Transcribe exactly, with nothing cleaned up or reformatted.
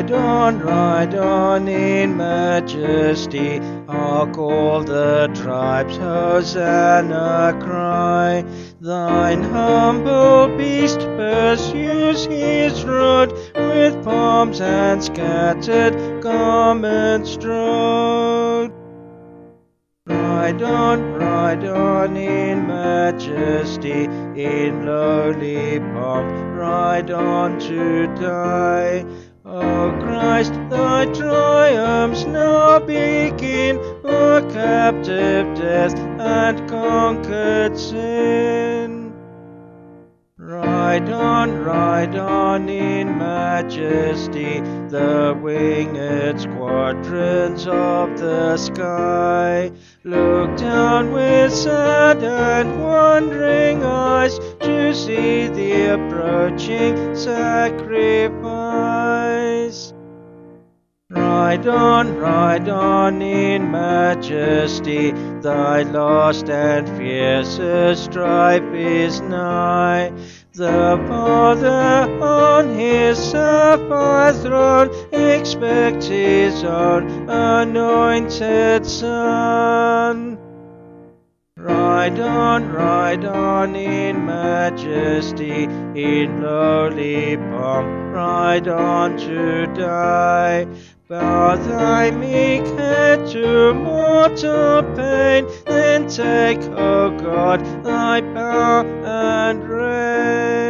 Ride on, ride on in majesty, hark all the tribes, Hosanna cry. Thine humble beast pursues his road, with palms and scattered garments strewed. Ride on, ride on in majesty, in lowly pomp, ride on to die. O Christ, thy triumphs now begin, o'er captive death and conquered sin. Ride on, ride on in majesty, the winged squadrons of the sky. Look down with sad and wondering eyes to see the approaching sacrifice. Ride on, ride on in majesty, thy last and fiercest strife is nigh. The Father on his sapphire throne expects his own anointed Son. Ride on, ride on in majesty, in lowly pomp, ride on to die. Bow thy meek head to mortal pain, then take, O God, thy power and reign.